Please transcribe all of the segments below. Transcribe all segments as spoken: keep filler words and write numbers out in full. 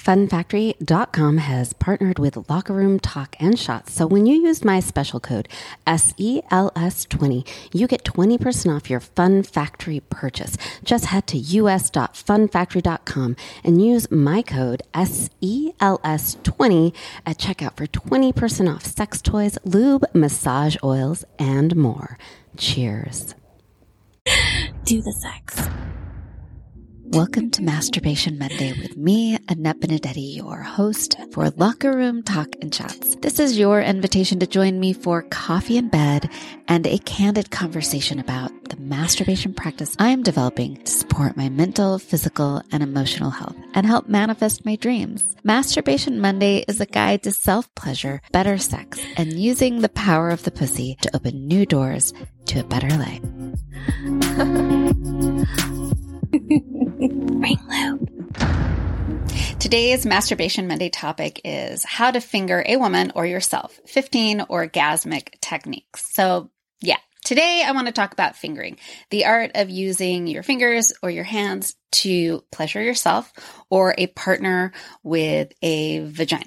Fun Factory dot com has partnered with Locker Room Talk and Shots. So when you use my special code S E L S twenty, you get twenty percent off your Fun Factory purchase. Just head to U S dot fun factory dot com and use my code S E L S twenty at checkout for twenty percent off sex toys, lube, massage oils, and more. Cheers. Do the sex. Welcome to Masturbation Monday with me, Annette Benedetti, your host for Locker Room Talk and Chats. This is your invitation to join me for coffee in bed and a candid conversation about the masturbation practice I am developing to support my mental, physical, and emotional health and help manifest my dreams. Masturbation Monday is a guide to self-pleasure, better sex, and using the power of the pussy to open new doors to a better life. Ring loop. Today's Masturbation Monday topic is how to finger a woman or yourself, fifteen orgasmic techniques. So yeah, today I want to talk about fingering, the art of using your fingers or your hands to pleasure yourself or a partner with a vagina.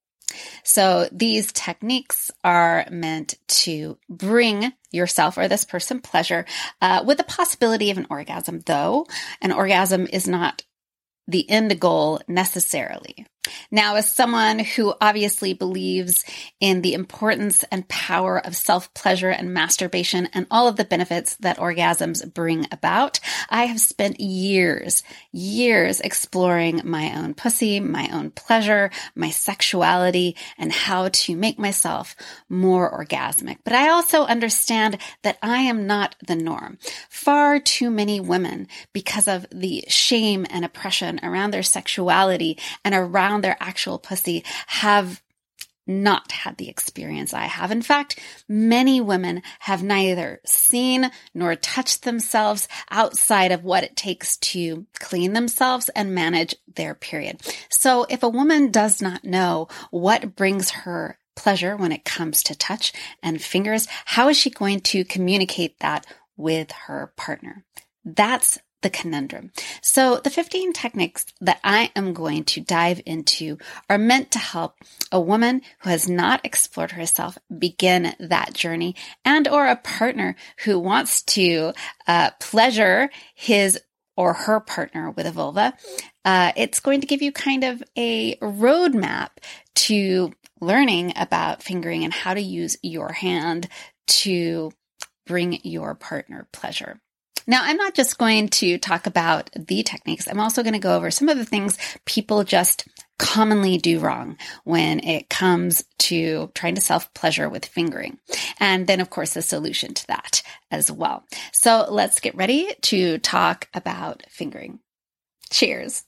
So these techniques are meant to bring yourself or this person pleasure uh, with the possibility of an orgasm, though an orgasm is not the end goal necessarily. Now, as someone who obviously believes in the importance and power of self-pleasure and masturbation and all of the benefits that orgasms bring about, I have spent years, years exploring my own pussy, my own pleasure, my sexuality, and how to make myself more orgasmic. But I also understand that I am not the norm. Far too many women, because of the shame and oppression around their sexuality and around their actual pussy, have not had the experience I have. In fact, many women have neither seen nor touched themselves outside of what it takes to clean themselves and manage their period. So if a woman does not know what brings her pleasure when it comes to touch and fingers, how is she going to communicate that with her partner? That's the conundrum. So the fifteen techniques that I am going to dive into are meant to help a woman who has not explored herself begin that journey, and or a partner who wants to uh, pleasure his or her partner with a vulva. Uh, it's going to give you kind of a roadmap to learning about fingering and how to use your hand to bring your partner pleasure. Now, I'm not just going to talk about the techniques. I'm also going to go over some of the things people just commonly do wrong when it comes to trying to self-pleasure with fingering. And then, of course, the solution to that as well. So let's get ready to talk about fingering. Cheers.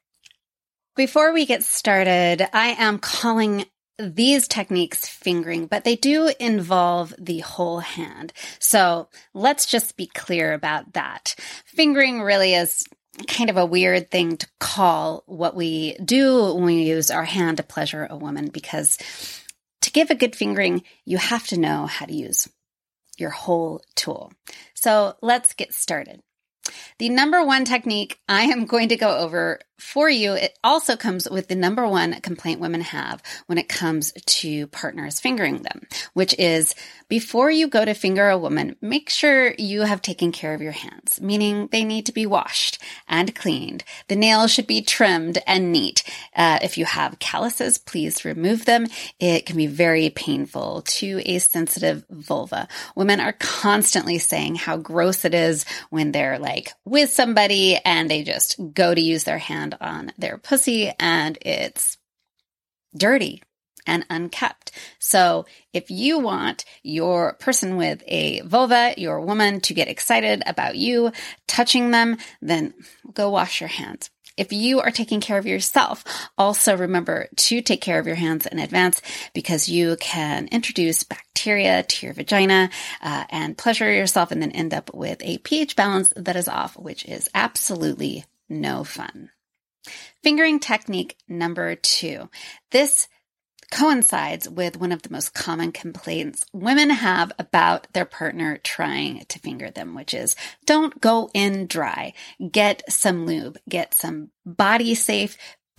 Before we get started, I am calling these techniques fingering, but they do involve the whole hand. So let's just be clear about that. Fingering really is kind of a weird thing to call what we do when we use our hand to pleasure a woman, because to give a good fingering, you have to know how to use your whole tool. So let's get started. The number one technique I am going to go over for you, it also comes with the number one complaint women have when it comes to partners fingering them, which is before you go to finger a woman, make sure you have taken care of your hands, meaning they need to be washed and cleaned. The nails should be trimmed and neat. Uh, if you have calluses, please remove them. It can be very painful to a sensitive vulva. Women are constantly saying how gross it is when they're like with somebody and they just go to use their hand on their pussy and it's dirty and unkept. So if you want your person with a vulva, your woman, to get excited about you touching them, then go wash your hands. If you are taking care of yourself, also remember to take care of your hands in advance, because you can introduce bacteria to your vagina uh, and pleasure yourself and then end up with a pH balance that is off, which is absolutely no fun. Fingering technique number two. This coincides with one of the most common complaints women have about their partner trying to finger them, which is don't go in dry. Get some lube, get some body safe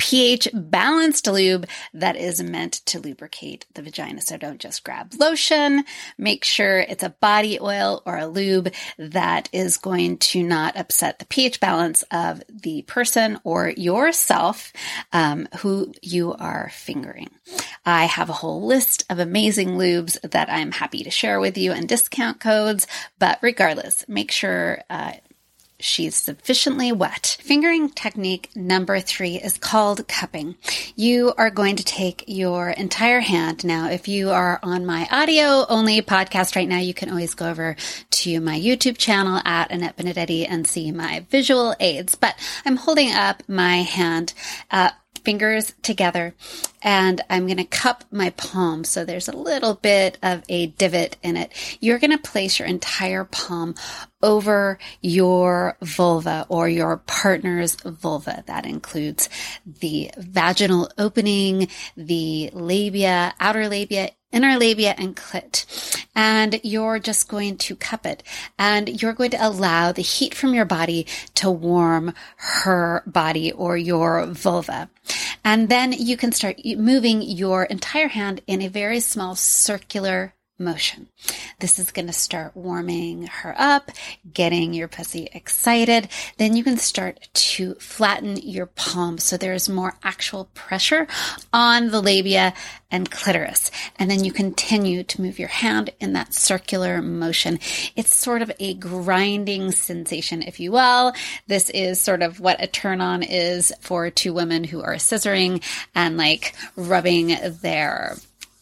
pH balanced lube that is meant to lubricate the vagina. So don't just grab lotion. Make sure it's a body oil or a lube that is going to not upset the pH balance of the person or yourself um, who you are fingering. I have a whole list of amazing lubes that I'm happy to share with you and discount codes, but regardless, make sure uh, she's sufficiently wet. Fingering technique number three is called cupping. You are going to take your entire hand. Now, if you are on my audio only podcast right now, you can always go over to my YouTube channel at Annette Benedetti and see my visual aids. But I'm holding up my hand, uh, fingers together, and I'm going to cup my palm. So there's a little bit of a divot in it. You're going to place your entire palm over your vulva or your partner's vulva. That includes the vaginal opening, the labia, outer labia, inner labia, and clit. And you're just going to cup it. And you're going to allow the heat from your body to warm her body or your vulva. And then you can start moving your entire hand in a very small circular motion. This is going to start warming her up, getting your pussy excited. Then you can start to flatten your palm so there's more actual pressure on the labia and clitoris. And then you continue to move your hand in that circular motion. It's sort of a grinding sensation, if you will. This is sort of what a turn on is for two women who are scissoring and like rubbing their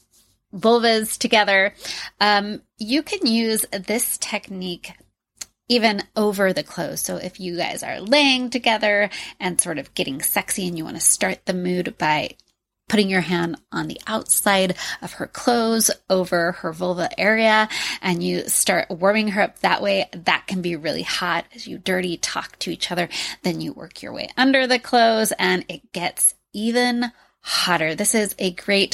vulvas together. Um, you can use this technique even over the clothes. So if you guys are laying together and sort of getting sexy and you want to start the mood by putting your hand on the outside of her clothes over her vulva area and you start warming her up that way, that can be really hot as you dirty talk to each other. Then you work your way under the clothes and it gets even hotter. This is a great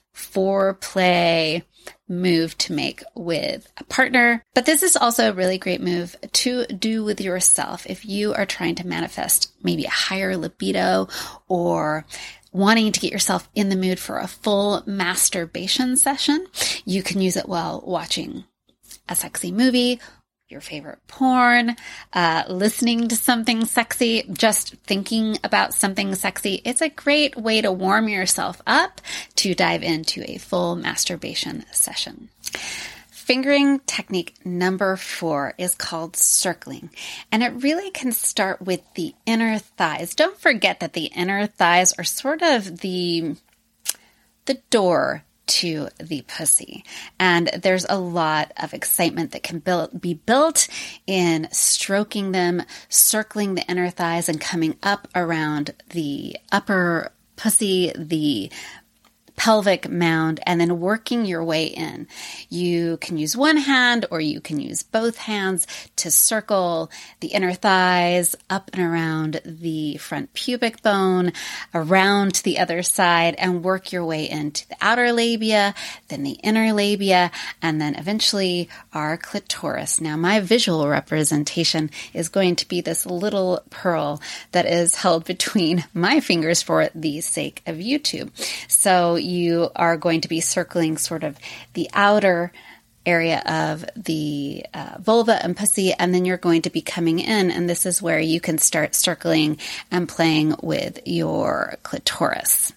foreplay move to make with a partner. But this is also a really great move to do with yourself. If you are trying to manifest maybe a higher libido or wanting to get yourself in the mood for a full masturbation session, you can use it while watching a sexy movie, your favorite porn, uh, listening to something sexy, just thinking about something sexy. It's a great way to warm yourself up to dive into a full masturbation session. Fingering technique number four is called circling, and it really can start with the inner thighs. Don't forget that the inner thighs are sort of the, the door to the pussy. And there's a lot of excitement that can build, be built in stroking them, circling the inner thighs and coming up around the upper pussy, the pelvic mound, and then working your way in. You can use one hand or you can use both hands to circle the inner thighs up and around the front pubic bone, around to the other side, and work your way into the outer labia, then the inner labia, and then eventually our clitoris. Now, my visual representation is going to be this little pearl that is held between my fingers for the sake of YouTube. So you are going to be circling sort of the outer area of the uh, vulva and pussy, and then you're going to be coming in, and this is where you can start circling and playing with your clitoris.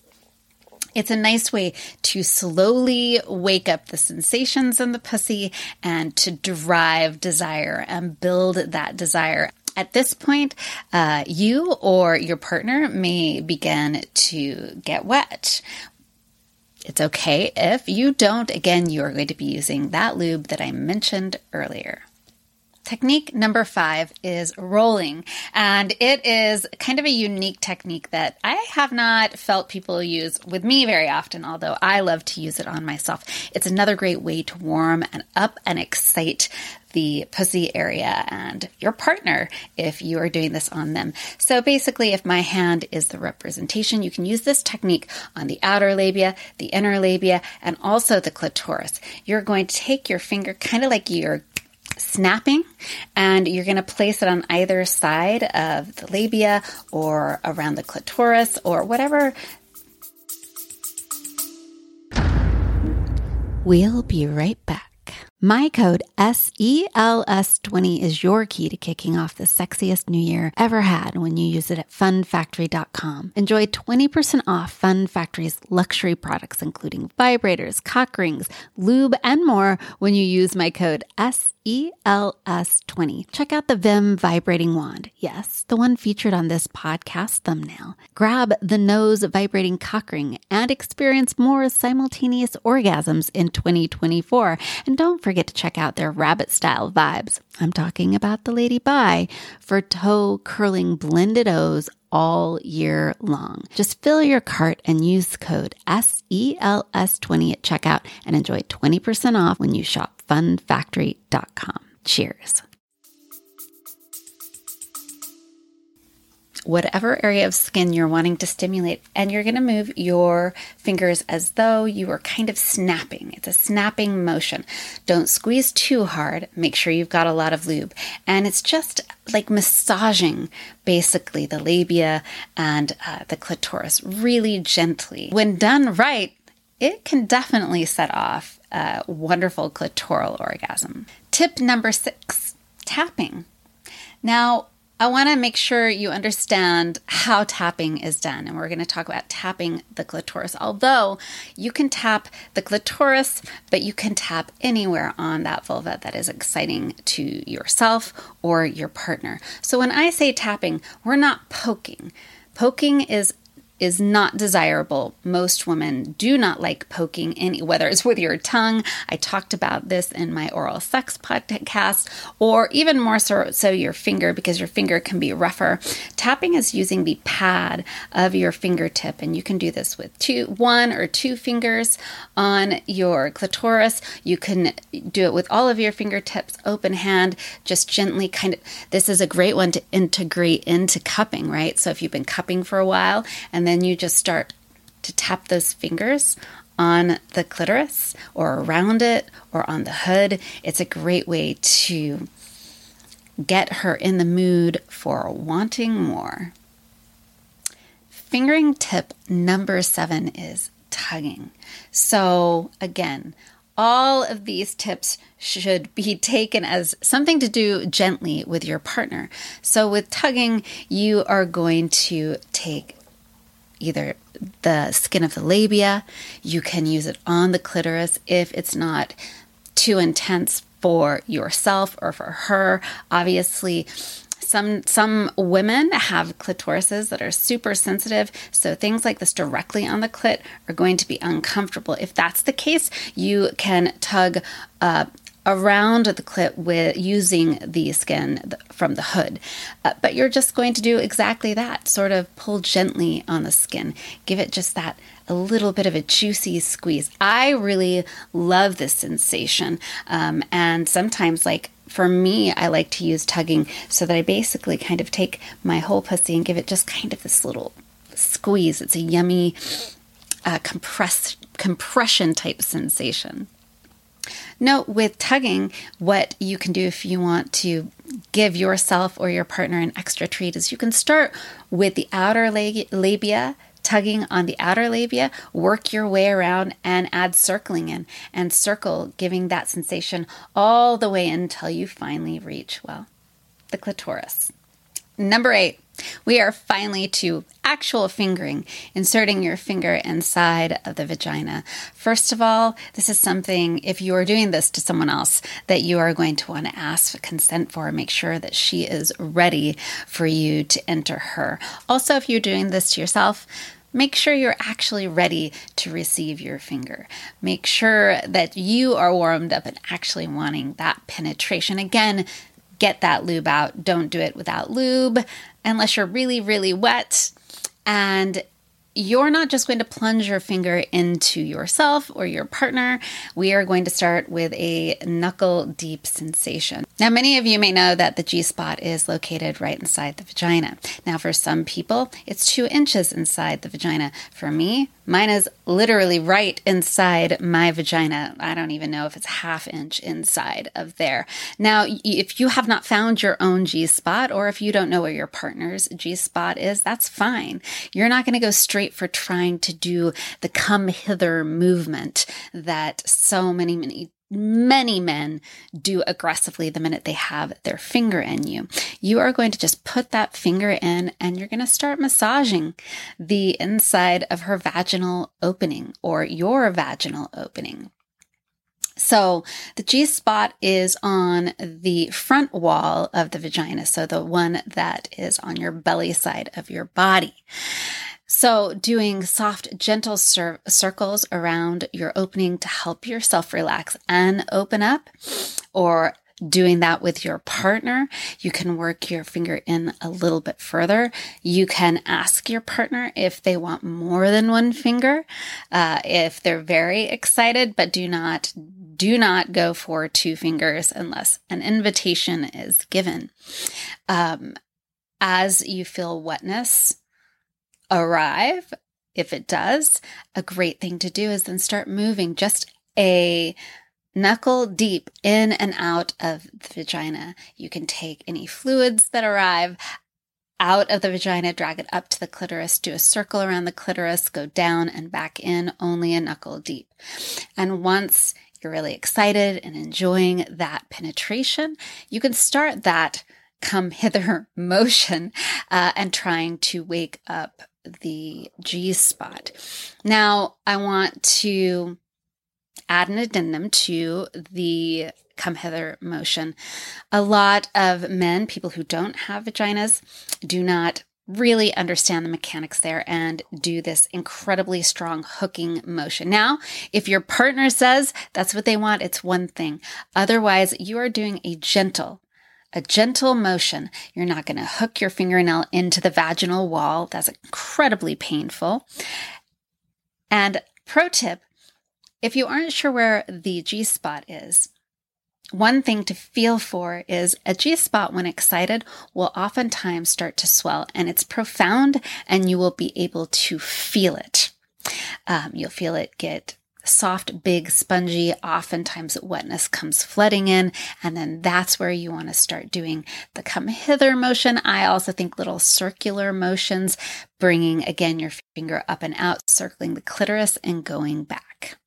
It's a nice way to slowly wake up the sensations in the pussy and to drive desire and build that desire. At this point, uh, you or your partner may begin to get wet. It's okay if you don't. Again, you are going to be using that lube that I mentioned earlier. Technique number five is rolling, and it is kind of a unique technique that I have not felt people use with me very often, although I love to use it on myself. It's another great way to warm and up and excite the pussy area and your partner if you are doing this on them. So basically, if my hand is the representation, you can use this technique on the outer labia, the inner labia, and also the clitoris. You're going to take your finger kind of like you're snapping, and you're going to place it on either side of the labia or around the clitoris or whatever. We'll be right back. My code S E L S twenty is your key to kicking off the sexiest new year ever had when you use it at fun factory dot com. Enjoy twenty percent off Fun Factory's luxury products, including vibrators, cock rings, lube, and more when you use my code S E L S twenty. Check out the Vim vibrating wand. Yes, the one featured on this podcast thumbnail. Grab the Nose vibrating cock ring and experience more simultaneous orgasms in twenty twenty-four. And don't forget to check out their rabbit style vibes. I'm talking about the Lady Bi for toe curling blended O's all year long. Just fill your cart and use code S E L S twenty at checkout and enjoy twenty percent off when you shop fun factory dot com. Cheers. Whatever area of skin you're wanting to stimulate, and you're going to move your fingers as though you were kind of snapping. It's a snapping motion. Don't squeeze too hard. Make sure you've got a lot of lube. And it's just like massaging basically the labia and uh, the clitoris really gently. When done right, it can definitely set off a wonderful clitoral orgasm. Tip number six, tapping. Now, I want to make sure you understand how tapping is done, and we're going to talk about tapping the clitoris. Although you can tap the clitoris, but you can tap anywhere on that vulva that is exciting to yourself or your partner. So when I say tapping, we're not poking. Poking is is not desirable. Most women do not like poking, any, whether it's with your tongue. I talked about this in my oral sex podcast, or even more so, so your finger, because your finger can be rougher. Tapping is using the pad of your fingertip, and you can do this with two, one or two fingers on your clitoris. You can do it with all of your fingertips, open hand, just gently kind of, this is a great one to integrate into cupping, right? So if you've been cupping for a while, and then you just start to tap those fingers on the clitoris or around it or on the hood. It's a great way to get her in the mood for wanting more. Fingering tip number seven is tugging. So again, all of these tips should be taken as something to do gently with your partner. So with tugging, you are going to take either the skin of the labia. You can use it on the clitoris if it's not too intense for yourself or for her. Obviously, some some women have clitorises that are super sensitive, so things like this directly on the clit are going to be uncomfortable. If that's the case, you can tug uh, around the clit with using the skin from the hood. Uh, but you're just going to do exactly that, sort of pull gently on the skin. Give it just that a little bit of a juicy squeeze. I really love this sensation. Um, and sometimes, like for me, I like to use tugging so that I basically kind of take my whole pussy and give it just kind of this little squeeze. It's a yummy uh, compress, compression type sensation. Note with tugging, what you can do if you want to give yourself or your partner an extra treat is you can start with the outer labia, tugging on the outer labia, work your way around and add circling in, and circle, giving that sensation all the way until you finally reach, well, the clitoris. Number eight, we are finally to actual fingering, inserting your finger inside of the vagina. First of all, this is something, if you are doing this to someone else, that you are going to want to ask for consent for. Make sure that she is ready for you to enter her. Also, if you're doing this to yourself, make sure you're actually ready to receive your finger. Make sure that you are warmed up and actually wanting that penetration. Again, get that lube out. Don't do it without lube unless you're really, really wet. And you're not just going to plunge your finger into yourself or your partner. We are going to start with a knuckle deep sensation. Now, many of you may know that the G-spot is located right inside the vagina. Now, for some people, it's two inches inside the vagina. For me, Mine is literally right inside my vagina. I don't even know if it's half inch inside of there. Now, if you have not found your own G-spot, or if you don't know where your partner's G-spot is, that's fine. You're not going to go straight for trying to do the come hither movement that so many, many Many men do aggressively the minute they have their finger in you. You are going to just put that finger in and you're going to start massaging the inside of her vaginal opening or your vaginal opening. So the G-spot is on the front wall of the vagina, so the one that is on your belly side of your body. So doing soft, gentle cir- circles around your opening to help yourself relax and open up, or doing that with your partner. You can work your finger in a little bit further. You can ask your partner if they want more than one finger, uh, if they're very excited, but do not, do not go for two fingers unless an invitation is given. Um, as you feel wetness arrive, if it does, a great thing to do is then start moving just a knuckle deep in and out of the vagina. You can take any fluids that arrive out of the vagina, drag it up to the clitoris, do a circle around the clitoris, go down and back in, only a knuckle deep. And once you're really excited and enjoying that penetration, you can start that come hither motion uh, and trying to wake up the G-spot. Now, I want to add an addendum to the come hither motion. A lot of men, people who don't have vaginas, do not really understand the mechanics there and do this incredibly strong hooking motion. Now, if your partner says that's what they want, it's one thing. Otherwise, you are doing a gentle A gentle motion. You're not going to hook your fingernail into the vaginal wall. That's incredibly painful. And pro tip, if you aren't sure where the G-spot is, one thing to feel for is a G-spot when excited will oftentimes start to swell, and it's profound and you will be able to feel it. Um, you'll feel it get soft, big, spongy. Oftentimes wetness comes flooding in, and then that's where you want to start doing the come hither motion. I also think little circular motions, bringing again your finger up and out, circling the clitoris and going back.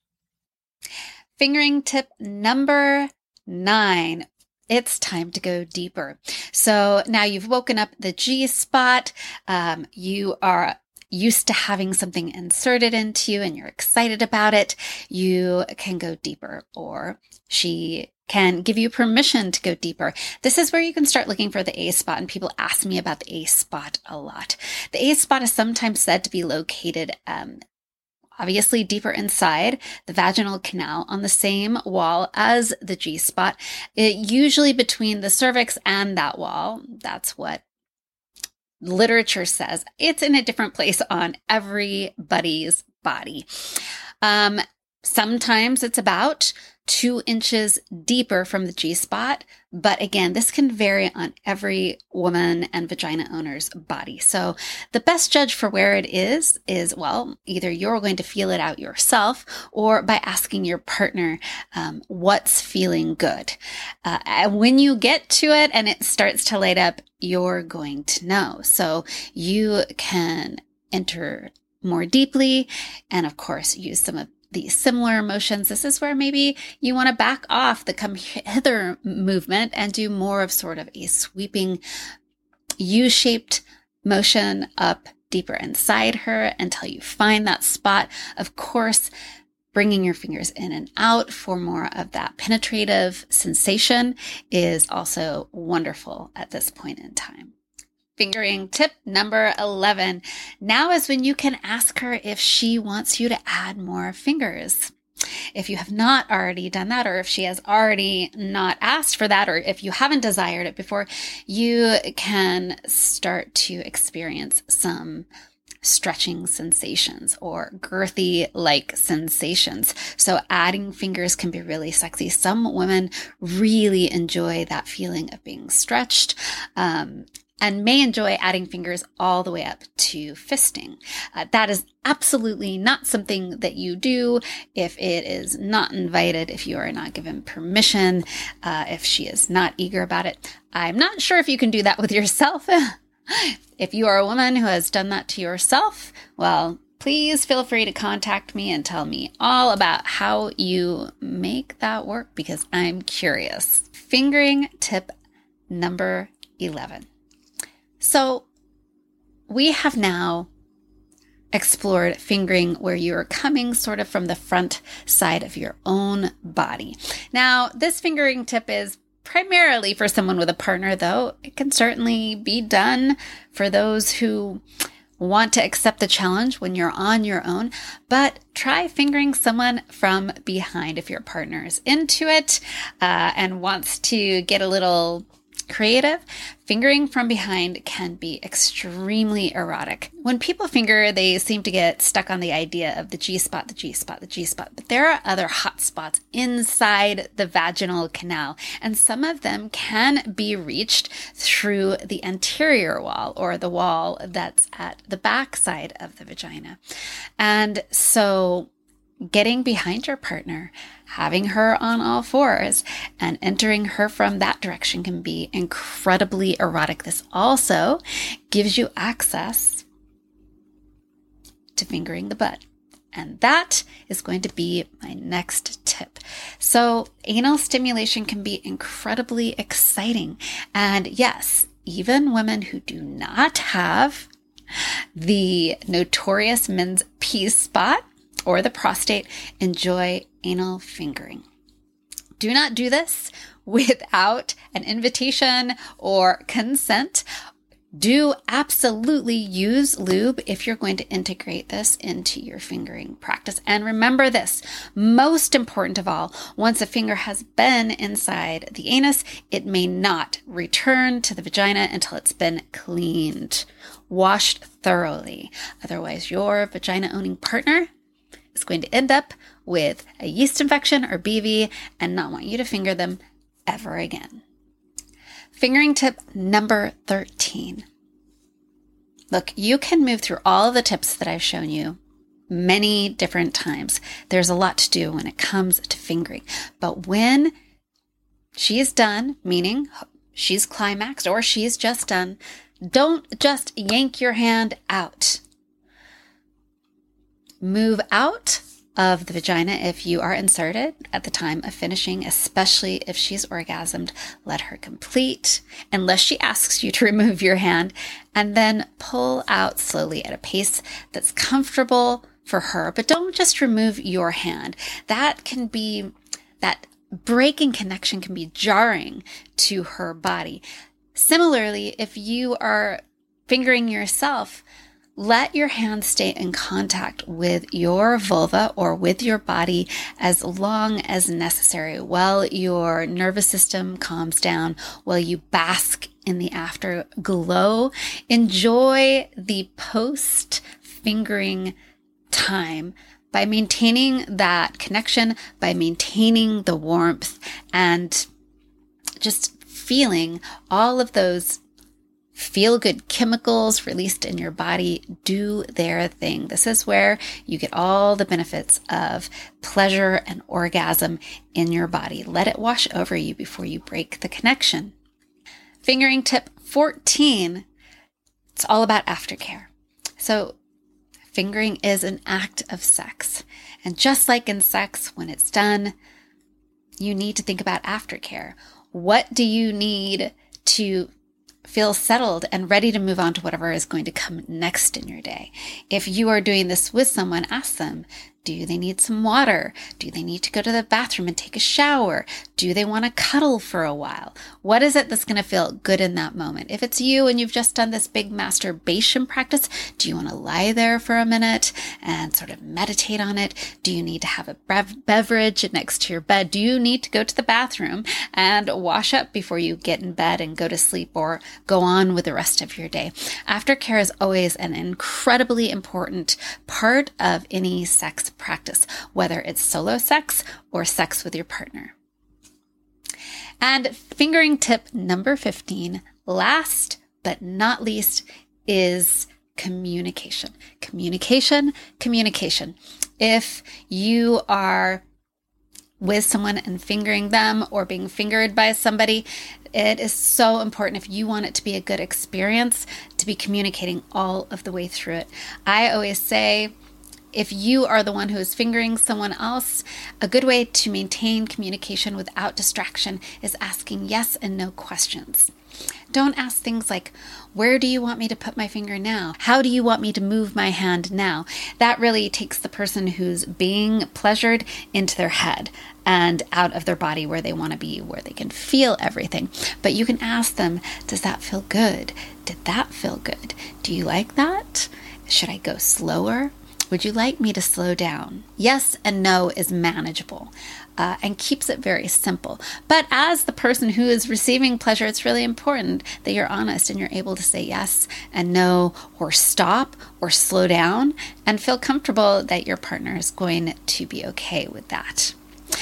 Fingering tip number nine. It's time to go deeper. So now you've woken up the G-spot. Um, you are used to having something inserted into you and you're excited about it, you can go deeper, or she can give you permission to go deeper. This is where you can start looking for the A spot, and people ask me about the A spot a lot. The A spot is sometimes said to be located um, obviously deeper inside the vaginal canal on the same wall as the G spot, it, usually between the cervix and that wall. That's what literature says. It's in a different place on everybody's body. Um, sometimes it's about two inches deeper from the G-spot, but again, this can vary on every woman and vagina owner's body. So the best judge for where it is, is, well, either you're going to feel it out yourself or by asking your partner um, what's feeling good. Uh, and when you get to it and it starts to light up, you're going to know. So you can enter more deeply and, of course, use some of the similar motions. This is where maybe you want to back off the come hither movement and do more of sort of a sweeping U-shaped motion up deeper inside her until you find that spot. Of course, bringing your fingers in and out for more of that penetrative sensation is also wonderful at this point in time. Fingering tip number eleven. Now is when you can ask her if she wants you to add more fingers. If you have not already done that, or if she has already not asked for that, or if you haven't desired it before, you can start to experience some stretching sensations or girthy-like sensations. So adding fingers can be really sexy. Some women really enjoy that feeling of being stretched. Um, and may enjoy adding fingers all the way up to fisting. Uh, that is absolutely not something that you do if it is not invited, if you are not given permission, uh, if she is not eager about it. I'm not sure if you can do that with yourself. If you are a woman who has done that to yourself, well, please feel free to contact me and tell me all about how you make that work, because I'm curious. Fingering tip number eleven. So we have now explored fingering where you're coming sort of from the front side of your own body. Now, this fingering tip is primarily for someone with a partner, though it can certainly be done for those who want to accept the challenge when you're on your own. But try fingering someone from behind if your partner is into it uh, and wants to get a little creative. Fingering from behind can be extremely erotic. When people finger, they seem to get stuck on the idea of the G-spot, the G-spot, the G-spot. But there are other hot spots inside the vaginal canal, and some of them can be reached through the anterior wall, or the wall that's at the back side of the vagina. And so getting behind your partner, having her on all fours, and entering her from that direction can be incredibly erotic. This also gives you access to fingering the butt. And that is going to be my next tip. So anal stimulation can be incredibly exciting. And yes, even women who do not have the notorious men's P spot or the prostate enjoy anal fingering. Do not do this without an invitation or consent. Do absolutely use lube if you're going to integrate this into your fingering practice. And remember this, most important of all, once a finger has been inside the anus, it may not return to the vagina until it's been cleaned, washed thoroughly. Otherwise, your vagina-owning partner is going to end up with a yeast infection or B V and not want you to finger them ever again. Fingering tip number thirteen. Look, you can move through all of the tips that I've shown you many different times. There's a lot to do when it comes to fingering. But when she's done, meaning she's climaxed or she's just done, don't just yank your hand out. Move out of the vagina if you are inserted at the time of finishing, especially if she's orgasmed. Let her complete, unless she asks you to remove your hand, and then pull out slowly at a pace that's comfortable for her. But don't just remove your hand. That can be, that breaking connection can be jarring to her body. Similarly, if you are fingering yourself, let your hand stay in contact with your vulva or with your body as long as necessary while your nervous system calms down, while you bask in the afterglow. Enjoy the post-fingering time by maintaining that connection, by maintaining the warmth, and just feeling all of those feel-good chemicals released in your body do their thing. This is where you get all the benefits of pleasure and orgasm in your body. Let it wash over you before you break the connection. Fingering tip fourteen, it's all about aftercare. So fingering is an act of sex. And just like in sex, when it's done, you need to think about aftercare. What do you need to feel settled and ready to move on to whatever is going to come next in your day? If you are doing this with someone, ask them, do they need some water? Do they need to go to the bathroom and take a shower? Do they want to cuddle for a while? What is it that's going to feel good in that moment? If it's you and you've just done this big masturbation practice, do you want to lie there for a minute and sort of meditate on it? Do you need to have a bev- beverage next to your bed? Do you need to go to the bathroom and wash up before you get in bed and go to sleep or go on with the rest of your day? Aftercare is always an incredibly important part of any sex practice, whether it's solo sex or sex with your partner. And fingering tip number fifteen, last but not least is communication. Communication, communication. If you are with someone and fingering them or being fingered by somebody, it is so important, if you want it to be a good experience, to be communicating all of the way through it. I always say, if you are the one who is fingering someone else, a good way to maintain communication without distraction is asking yes and no questions. Don't ask things like, where do you want me to put my finger now? How do you want me to move my hand now? That really takes the person who's being pleasured into their head and out of their body where they want to be, where they can feel everything. But you can ask them, does that feel good? Did that feel good? Do you like that? Should I go slower? Would you like me to slow down? Yes and no is manageable uh, and keeps it very simple. But as the person who is receiving pleasure, it's really important that you're honest and you're able to say yes and no, or stop or slow down, and feel comfortable that your partner is going to be okay with that.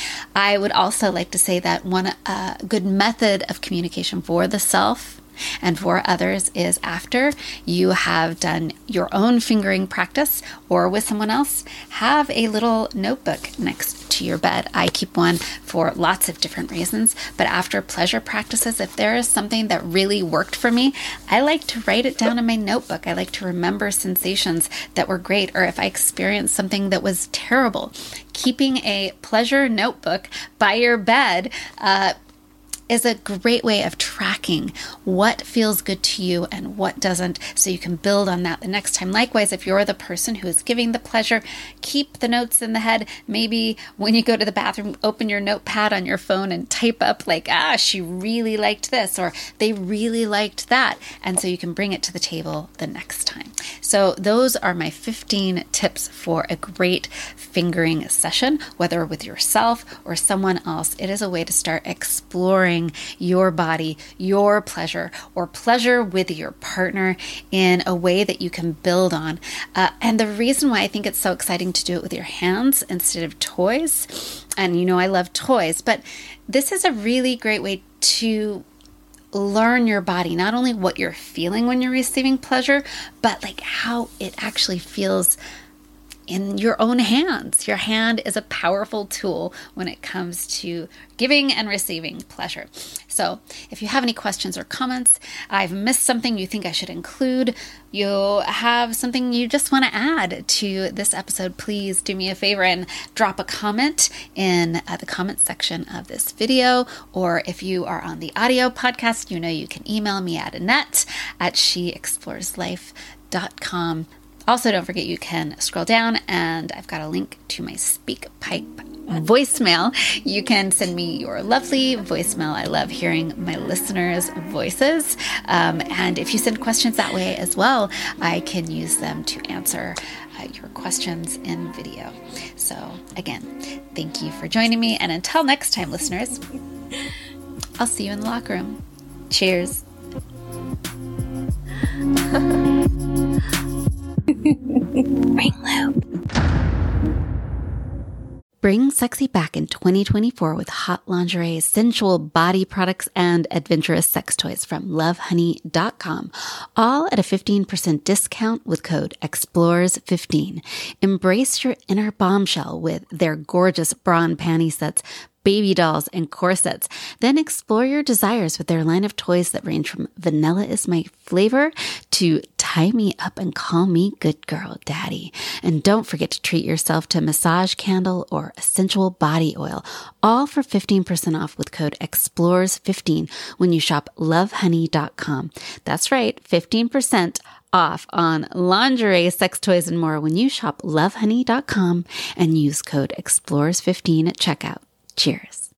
I would also like to say that one uh, good method of communication for the self and for others is after you have done your own fingering practice or with someone else, have a little notebook next to your bed. I keep one for lots of different reasons, but after pleasure practices, if there is something that really worked for me, I like to write it down in my notebook. I like to remember sensations that were great, or if I experienced something that was terrible. Keeping a pleasure notebook by your bed uh, is a great way of tracking what feels good to you and what doesn't, so you can build on that the next time. Likewise, if you're the person who is giving the pleasure, keep the notes in the head. Maybe when you go to the bathroom, open your notepad on your phone and type up like, ah, she really liked this, or they really liked that. And so you can bring it to the table the next time. So those are my fifteen tips for a great fingering session, whether with yourself or someone else. It is a way to start exploring your body, your pleasure, or pleasure with your partner in a way that you can build on. Uh, and the reason why I think it's so exciting to do it with your hands instead of toys, and you know I love toys, but this is a really great way to learn your body, not only what you're feeling when you're receiving pleasure, but like how it actually feels in your own hands. Your hand is a powerful tool when it comes to giving and receiving pleasure. So if you have any questions or comments, I've missed something you think I should include, you have something you just want to add to this episode, please do me a favor and drop a comment in uh, the comment section of this video. Or if you are on the audio podcast, you know you can email me at Annette at she explores life dot com. Also, don't forget you can scroll down and I've got a link to my SpeakPipe voicemail. You can send me your lovely voicemail. I love hearing my listeners' voices. Um, and if you send questions that way as well, I can use them to answer uh, your questions in video. So again, thank you for joining me. And until next time, listeners, I'll see you in the locker room. Cheers. Ring loop. Bring sexy back in twenty twenty-four with hot lingerie, sensual body products, and adventurous sex toys from love honey dot com, all at a fifteen percent discount with code explores fifteen. Embrace your inner bombshell with their gorgeous bra and panty sets, baby dolls, and corsets. Then explore your desires with their line of toys that range from vanilla is my flavor to tie me up and call me good girl daddy. And don't forget to treat yourself to a massage candle or a sensual body oil, all for fifteen percent off with code explores fifteen when you shop love honey dot com. That's right, fifteen percent off on lingerie, sex toys, and more when you shop love honey dot com and use code explores fifteen at checkout. Cheers.